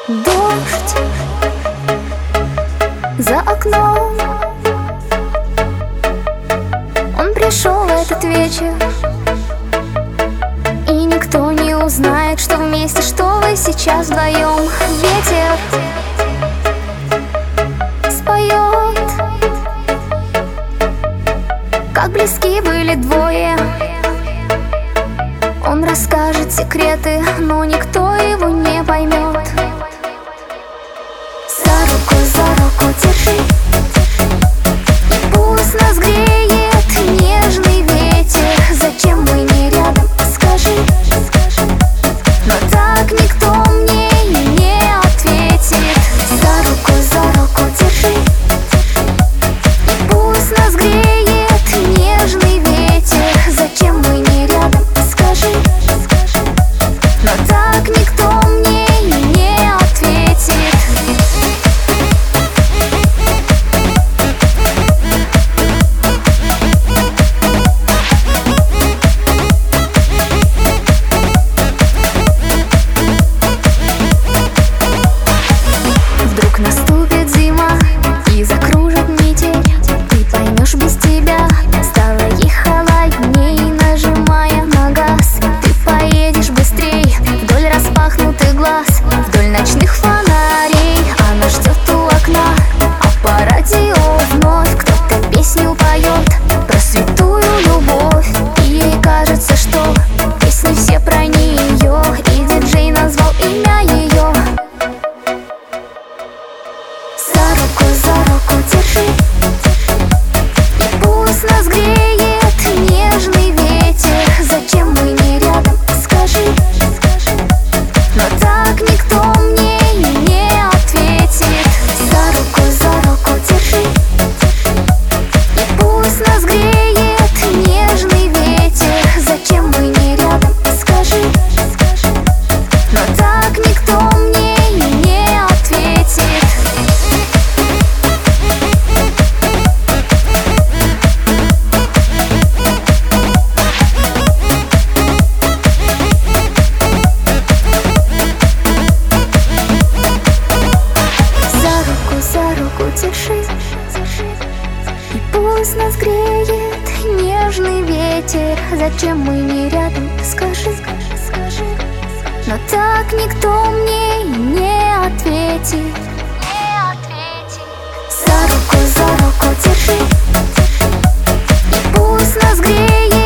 Дождь за окном, он пришел в этот вечер, и никто не узнает, что вместе, что вы сейчас вдвоем. Ветер споет, как близки были двое. Он расскажет секреты, но никто его не поймет. За руку держи, и пусть нас греет нежный ветер. Зачем мы не рядом, скажи? Но так никто мне и не ответит. За руку держи, и пусть нас греет нежный ветер. Зачем мы не рядом, скажи? Но так никто мне и не ответит. Наступит зима и закружит метель. Ты поймешь, без тебя стало ей холодней. Нажимая на газ, ты поедешь быстрей вдоль распахнутых глаз, вдоль ночных фонарей. Она ждет у окна, а по радио вновь кто-то песню поет про святую любовь. И ей кажется, что песни все про нее, и диджей назвал имя ее. За руку держи, и пусть нас греет нежный ветер. Зачем мы не рядом, скажи? Но так никто мне и не ответит. За руку держи, и пусть нас греет нежный ветер. Зачем мы не рядом, скажи? Но так никто мне и не ответит. За руку держи, и пусть нас греет нежный ветер. Зачем мы не рядом, скажи? Но так никто мне и не ответит. За руку держи, и пусть нас греет